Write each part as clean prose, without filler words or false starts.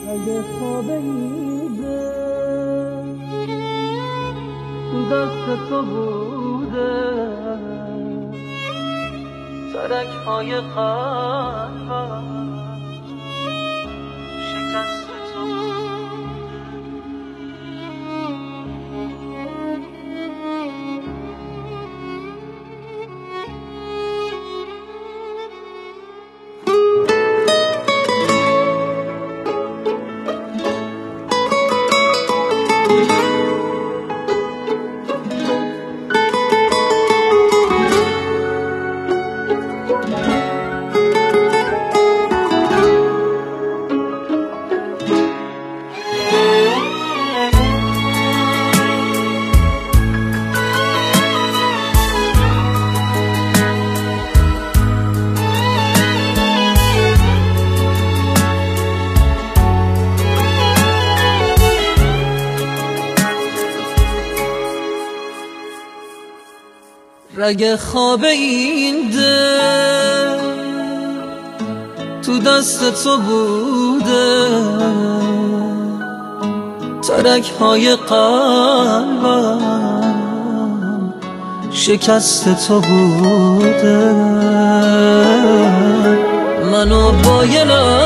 اگه خواب ایده تو دست تو بوده، ترک های قلبم شکست تو رگ خواب این دل تو دست تو بوده، ترک های قلبم شکست تو بوده. منو با یه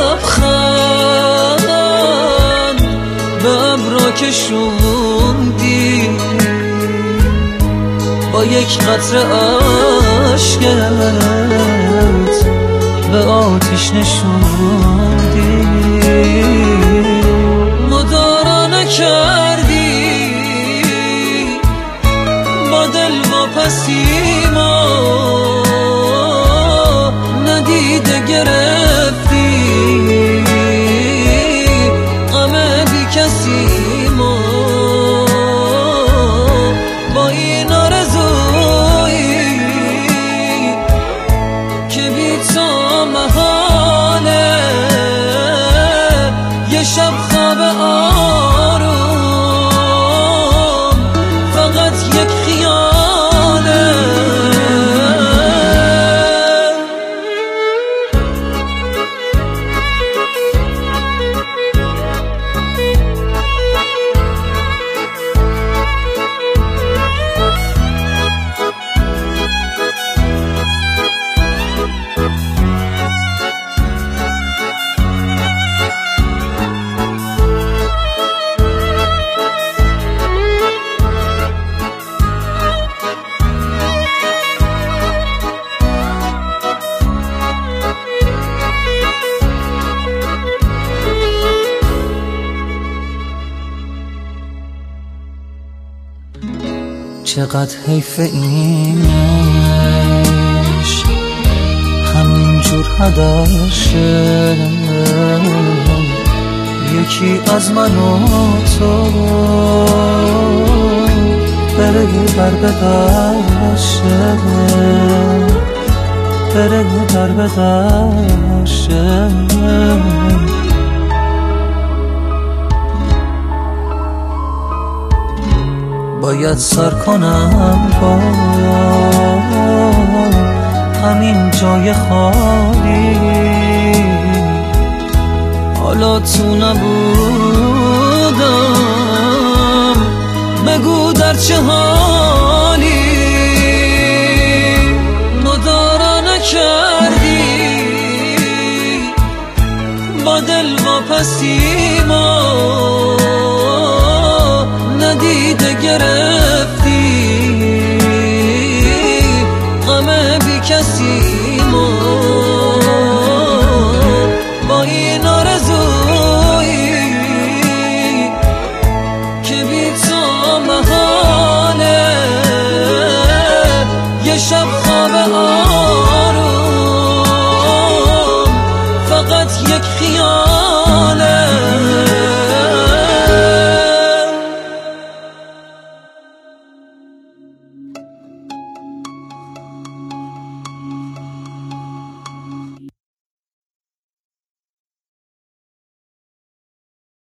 لبخند به ابرا کشوندی، با یک قطره عشقت به آتیش نشوندی. مدارا نکردی با دل واپسی ما، ندیده گرفتی غم بی کسی ما. با این آرزویی که بی تو محاله، یه شب خواب آروم فقط یک خیاله. چقدر حیف اینش همینجور هدر شه، یکی از من و تو بره بر به درشه، بره بر به درشه. باید سر کنم با همین جای خالی، حالا تو نبودم بگو در چه حالی. مدارا نکردی با دل واپسی ما، ندیده گرفتی غم بی کسی ما. با این آرزویی که بی تو محاله، یه شب